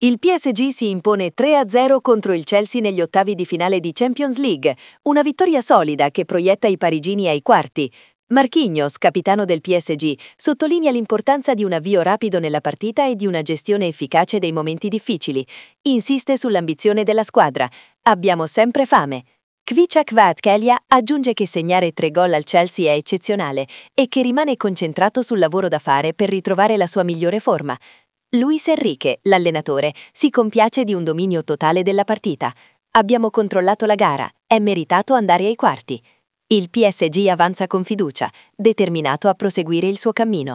Il PSG si impone 3-0 contro il Chelsea negli ottavi di finale di Champions League, una vittoria solida che proietta i parigini ai quarti. Marquinhos, capitano del PSG, sottolinea l'importanza di un avvio rapido nella partita e di una gestione efficace dei momenti difficili. Insiste sull'ambizione della squadra. Abbiamo sempre fame. Kvaratskhelia aggiunge che segnare 3 gol al Chelsea è eccezionale e che rimane concentrato sul lavoro da fare per ritrovare la sua migliore forma. Luis Enrique, l'allenatore, si compiace di un dominio totale della partita. Abbiamo controllato la gara, è meritato andare ai quarti. Il PSG avanza con fiducia, determinato a proseguire il suo cammino.